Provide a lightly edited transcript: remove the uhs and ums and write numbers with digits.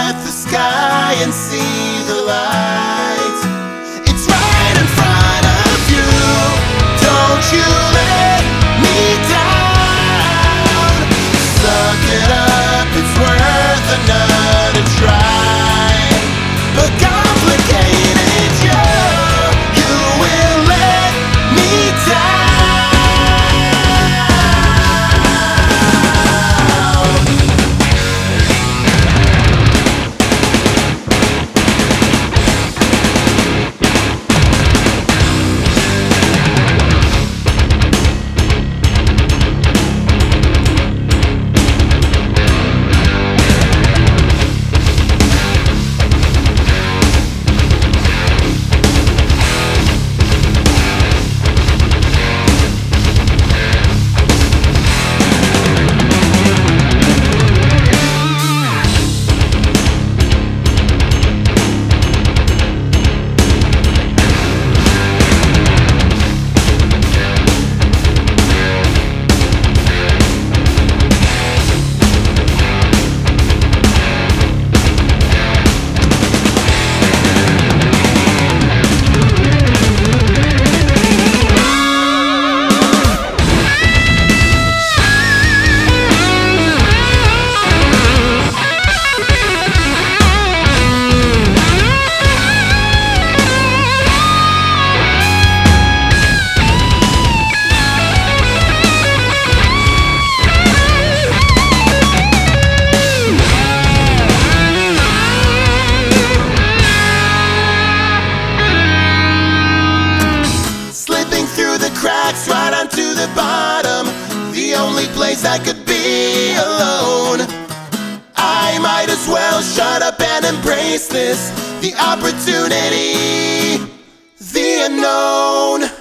at the sky and see the light. It's right in front of you. Don't you let me down. Suck it up, it's worth another try. But complicated, you will let me down. Cracks right onto the bottom, the only place I could be alone. I might as well shut up and embrace this, the opportunity, the unknown.